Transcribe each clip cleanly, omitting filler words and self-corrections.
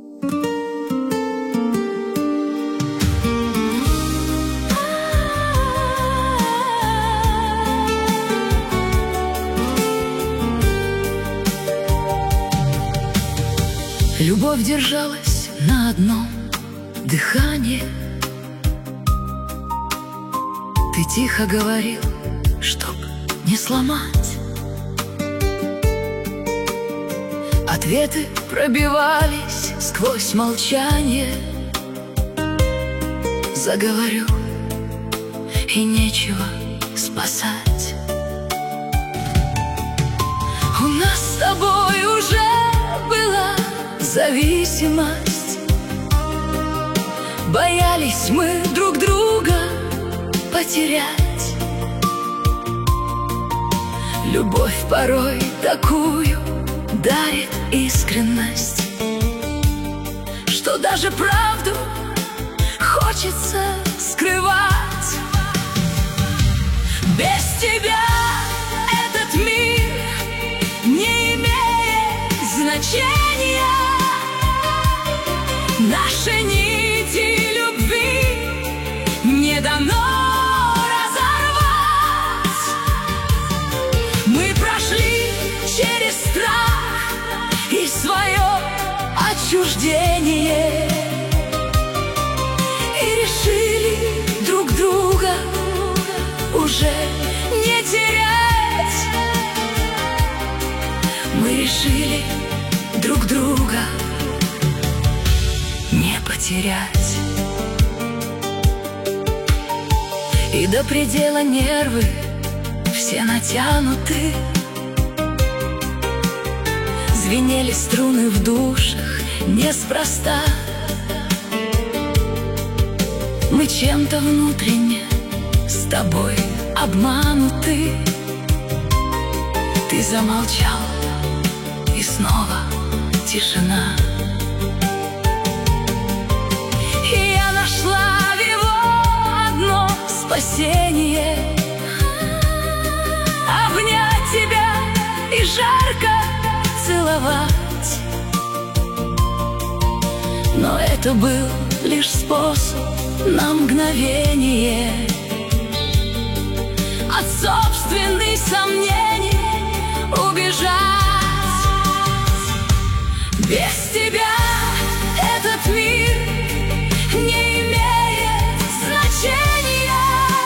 Любовь держалась на одном дыхании. Ты тихо говорил, чтоб не сломать. Ответы пробивались сквозь молчание. Заговорю, и нечего спасать. У нас с тобой уже была зависимость. Боялись мы друг друга потерять. Любовь порой такую дарит искренность, что даже правду хочется скрывать. Без тебя этот мир не имеет значения. Наши нити любви не дано разорвать. Мы прошли через страх и свое отчуждение и решили друг друга уже не терять. Мы решили друг друга не потерять. И до предела нервы все натянуты. Звенели струны в душах неспроста. Мы чем-то внутренне с тобой обмануты. Ты замолчал, и снова тишина. И я нашла в его одно спасение: обнять тебя и жарко целовать. Но это был лишь способ на мгновение от собственных сомнений убежать. Без тебя этот мир не имеет значения.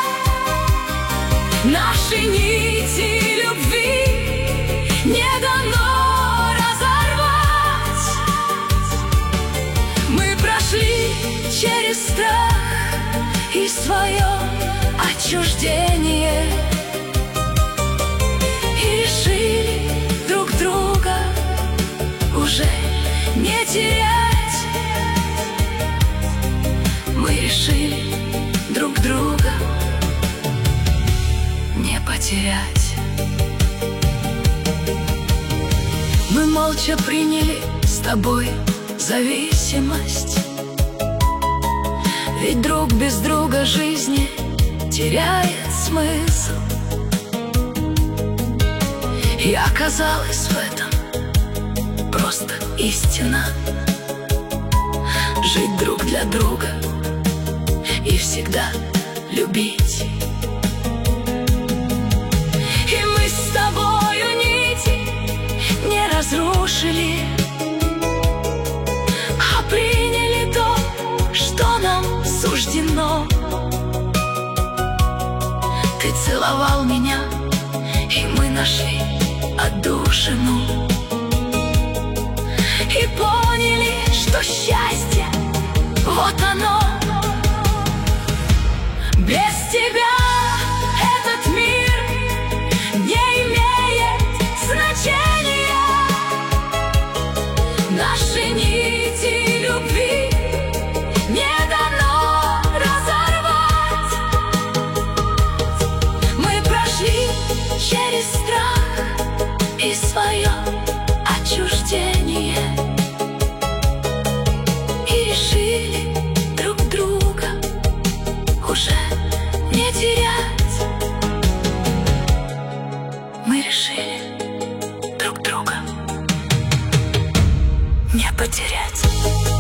Наши нити любви не дано разорвать. Мы прошли через страх и свое отчуждение и решили друг друга уже не терять. Мы решили друг друга не потерять. Мы молча приняли с тобой зависимость, ведь друг без друга жизни теряет смысл. И оказалось в этом просто истина: жить друг для друга и всегда любить. И мы с тобою нити не разрушили, а приняли то, что нам суждено. Ты целовал меня, и мы нашли отдушину и поняли, что счастье — вот оно. Без тебя этот мир не имеет значения. Наши нити любви не дано разорвать. Мы прошли через страх и свое отчуждение и решили друг друга уже не терять. Мы решили друг друга не потерять.